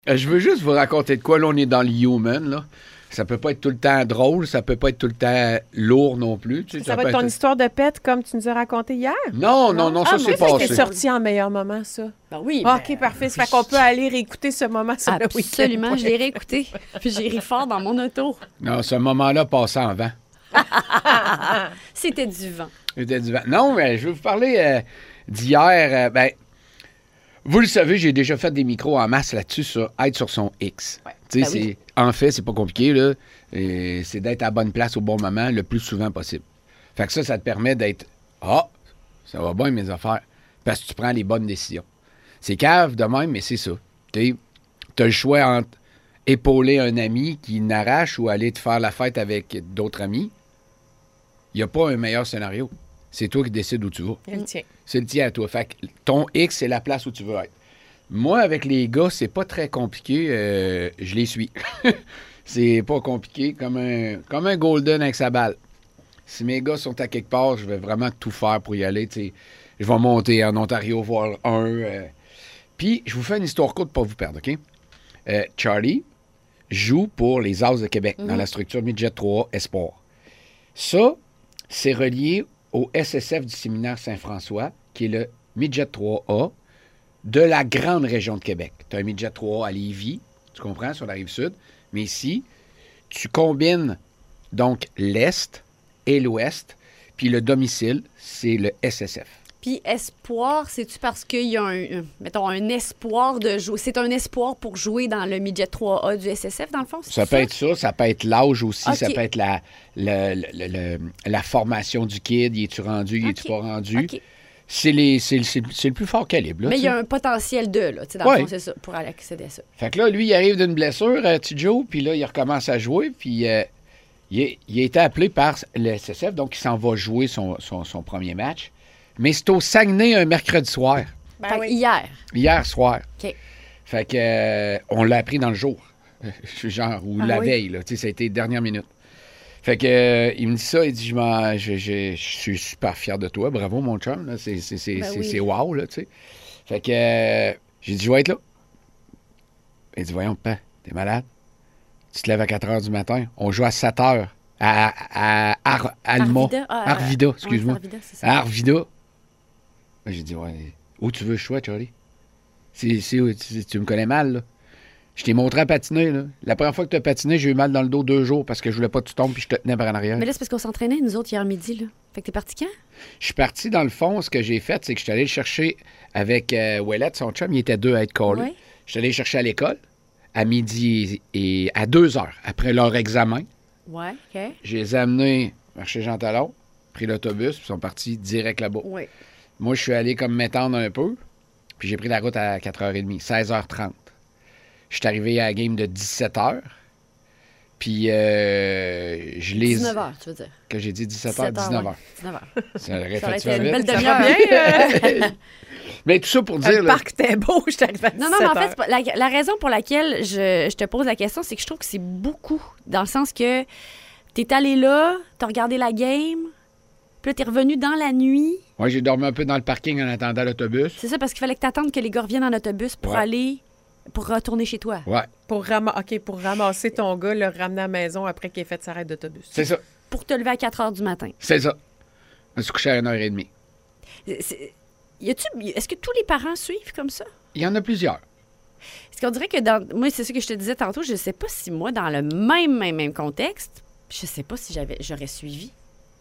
Je veux juste vous raconter de quoi. Là, on est dans le human, là. Ça peut pas être tout le temps drôle, ça peut pas être tout le temps lourd non plus. Tu sais, Ça va peut être ton être- histoire de pète comme tu nous as raconté hier? Non, ça c'est Ça, passé. c'est sorti en meilleur moment, ça. Ben oui. Ah, OK, parfait. Ça fait qu'on peut aller réécouter ce moment sur le week-end. Absolument, je l'ai réécouté. Puis j'ai ri fort dans mon auto. Non, ce moment-là passait en vent. C'était du vent. C'était du vent. Non, mais je vais vous parler d'hier. Vous le savez, j'ai déjà fait des micros en masse là-dessus sur être sur son X. Ouais. Tu sais, Ben oui. en fait, c'est pas compliqué, là. Et c'est d'être à la bonne place au bon moment le plus souvent possible. Fait que ça te permet d'être ça va bien mes affaires. Parce que tu prends les bonnes décisions. C'est cave de même, mais c'est ça. Tu as le choix entre épauler un ami qui n'arrache ou aller te faire la fête avec d'autres amis. Il n'y a pas un meilleur scénario. C'est toi qui décides où tu vas. Elle tient. C'est le tien à toi. Fait que ton X, c'est la place où tu veux être. Moi, avec les gars, c'est pas très compliqué. Je les suis. C'est pas compliqué. Comme un Golden avec sa balle. Si mes gars sont à quelque part, je vais vraiment tout faire pour y aller. T'sais. Je vais monter en Ontario voir un. Puis, je vous fais une histoire courte pour pas vous perdre, OK? Charlie joue pour les As de Québec dans la structure Midget 3 Espoir. Ça, c'est relié au SSF du séminaire Saint-François, qui est le Midget 3A de la grande région de Québec. Tu as un Midget 3A à Lévis, tu comprends, sur la Rive-Sud. Mais ici, tu combines donc l'Est et l'Ouest, puis le domicile, c'est le SSF. Puis espoir, c'est-tu parce qu'il y a mettons, un espoir de jouer? C'est un espoir pour jouer dans le midget 3A du SSF, dans le fond? Ça peut être ça, ça peut être l'âge aussi, OK. ça peut être la formation du kid, y es-tu rendu, y es-tu OK. pas rendu. OK. C'est le plus fort calibre. Là, Mais il tu y sais. a un potentiel de, là, tu sais, dans le Ouais. fond, c'est ça, pour aller accéder à ça. Fait que là, lui, il arrive d'une blessure, petit Joe, puis là, il recommence à jouer, puis il a été appelé par le SSF, donc il s'en va jouer son premier match. Mais c'est au Saguenay un mercredi soir, Fait que hier. soir. OK. Fait que on l'a appris dans le jour, genre, ou la oui? veille, là, tu sais, ça a été dernière minute. Fait que il me dit ça, il dit, je suis super fier de toi, bravo mon chum, là, c'est oui. c'est wow, là, tu sais. Fait que j'ai dit, je vais être là. Il dit, voyons, papa, t'es malade? Tu te lèves à 4 h du matin, on joue à 7 h à Alma. Arvida? Arvida, excuse-moi. Ouais, c'est Arvida, c'est ça. À Arvida. Ben, j'ai dit, ouais, où tu veux que je sois, Charlie? Tu me connais mal, là. Je t'ai montré à patiner, là. La première fois que tu as patiné, j'ai eu mal dans le dos 2 jours parce que je voulais pas que tu tombes puis je te tenais par en arrière. Mais là, c'est parce qu'on s'entraînait, nous autres, hier midi, là. Fait que t'es parti quand? Je suis parti, dans le fond, ce que j'ai fait, c'est que je suis allé le chercher avec Ouellette, son chum. Il était 2 à être collé. Ouais. Je suis allé le chercher à l'école, à midi et à 2 heures, après leur examen. Ouais, OK. Je les ai amenés marcher Jean Talon, pris l'autobus, puis ils sont partis direct là-bas. Oui. Moi, je suis allé comme m'étendre un peu, puis j'ai pris la route à 4h30, 16h30. Je suis arrivé à la game de 17h, puis je les... 19h, tu veux dire. Que j'ai dit 17h, 19h. Ouais. 19h. Ça aurait Ça aurait fait été une belle Ça demi-heure. va bien? Mais tout ça pour dire... Le là, parc était beau, je t'arrive à Non, mais en 17 fait, c'est pas- la raison pour laquelle je te pose la question, c'est que je trouve que c'est beaucoup. Dans le sens que t'es allé là, t'as regardé la game, puis là, t'es revenu dans la nuit. Moi, j'ai dormi un peu dans le parking en attendant l'autobus. C'est ça, parce qu'il fallait que t'attendes que les gars reviennent en autobus pour Ouais. pour retourner chez toi. Ouais, pour ramasser ton gars, le ramener à la maison après qu'il ait fait sa raide d'autobus. c'est ça. Pour te lever à 4 h du matin. C'est ça. Je me suis couché à 1h30. Est-ce que tous les parents suivent comme ça? Il y en a plusieurs. Est-ce qu'on dirait que moi, c'est ça que je te disais tantôt, je sais pas si moi, dans le même contexte, je sais pas si j'aurais suivi.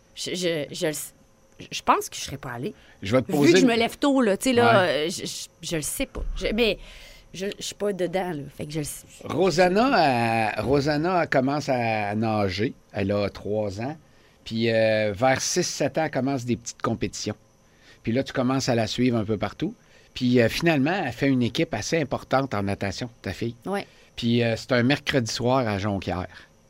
Je pense que je serais pas allée. Je vais te Vu poser... que je me lève tôt, là, tu sais, là, je le sais pas. Mais je suis pas dedans, là. Fait que je le sais. Rosanna commence à nager. Elle a 3 ans. Puis vers 6-7 ans, elle commence des petites compétitions. Puis là, tu commences à la suivre un peu partout. Puis finalement, elle fait une équipe assez importante en natation, ta fille. Ouais. Puis c'est un mercredi soir à Jonquière.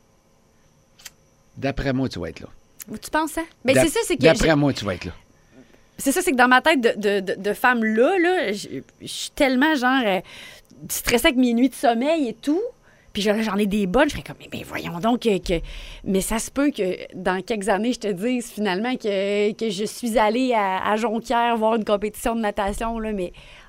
D'après moi, tu vas être là. Tu penses ça? Mais c'est ça, c'est que D'après moi, tu vas être là. c'est ça, c'est que dans ma tête de femme là, je suis tellement genre stressée avec mes nuits de sommeil et tout. Puis j'en ai des bonnes, je serais comme, mais voyons donc mais ça se peut que dans quelques années, je te dise finalement que je suis allée à Jonquière voir une compétition de natation, là, mais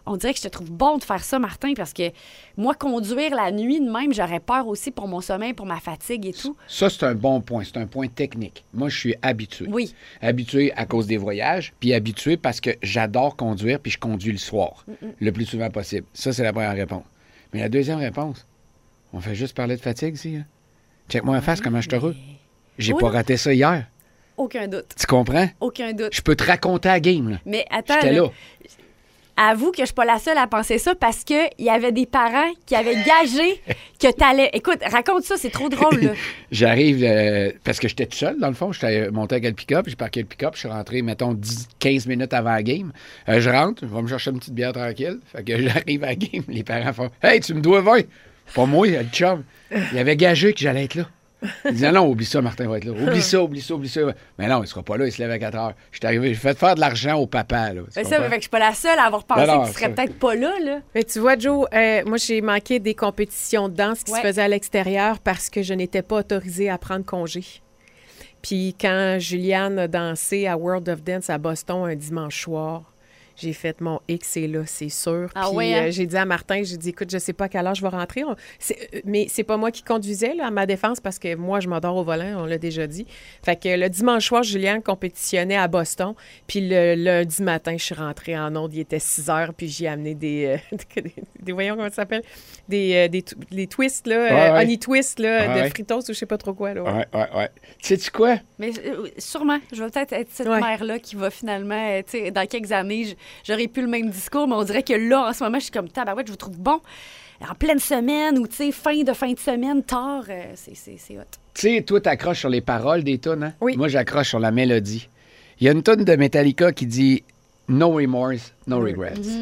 On dirait que je te trouve bon de faire ça, Martin, parce que moi, conduire la nuit de même, j'aurais peur aussi pour mon sommeil, pour ma fatigue et tout. Ça, c'est un bon point. C'est un point technique. Moi, je suis habitué. Oui. Habitué à cause des voyages, puis habitué parce que j'adore conduire, puis je conduis le soir, le plus souvent possible. Ça, c'est la première réponse. Mais la deuxième réponse, on fait juste parler de fatigue ici. Hein? Check-moi en face comment je suis heureux. J'ai Oui, pas non. raté ça hier. Aucun doute. Tu comprends? Aucun doute. Je peux te raconter la game, là. Mais attends, J'étais là. avoue que je suis pas la seule à penser ça parce qu'il y avait des parents qui avaient gagé que t'allais... Écoute, raconte ça, c'est trop drôle, là. J'arrive, parce que j'étais tout seul, dans le fond. J'étais monté avec le pick-up, j'ai parqué le pick-up, je suis rentré, mettons, 15 minutes avant la game. Je rentre, je vais me chercher une petite bière tranquille. Fait que j'arrive à la game, les parents font « Hey, tu me dois 20! » Pas moi, le chum. Il avait gagé que j'allais être là. Il disait non, oublie ça, Martin va être là. Oublie ça, oublie ça, oublie ça. Mais non, il sera pas là, il se lève à 4 heures. Je suis arrivé, j'ai fait faire de l'argent au papa. Là, Mais ça, fait que je suis pas la seule à avoir pensé Non, que tu serais ça- peut-être pas là, là. Mais tu vois, Joe, moi, j'ai manqué des compétitions de danse qui Ouais. se faisaient à l'extérieur parce que je n'étais pas autorisée à prendre congé. Puis quand Juliane a dansé à World of Dance à Boston un dimanche soir, j'ai fait mon X et là, c'est sûr. Ah Puis ouais, hein? j'ai dit à Martin, j'ai dit, écoute, je sais pas à quelle heure je vais rentrer. Mais c'est pas moi qui conduisais, là, à ma défense, parce que moi, je m'endors au volant, on l'a déjà dit. Fait que le dimanche soir, Juliane compétitionnait à Boston. Puis le lundi matin, je suis rentrée en onde, il était 6 heures, puis j'ai amené des voyons comment ça s'appelle? Des twists, là, Ouais, ouais. honey twist, là, Ouais, de ouais. fritos ou je sais pas trop quoi, là. Ouais. Ouais. Sais-tu quoi? Mais sûrement, je vais peut-être être cette Ouais. mère-là qui va finalement, tu sais, dans quelques années, j'aurais plus le même discours, mais on dirait que là, en ce moment, je suis comme, tabarouette, je vous trouve bon. En pleine semaine ou, tu sais, fin de semaine, tard, c'est hot. Tu sais, toi, t'accroches sur les paroles des tunes, hein? Oui. Moi, j'accroche sur la mélodie. Il y a une tune de Metallica qui dit « No remorse, no regrets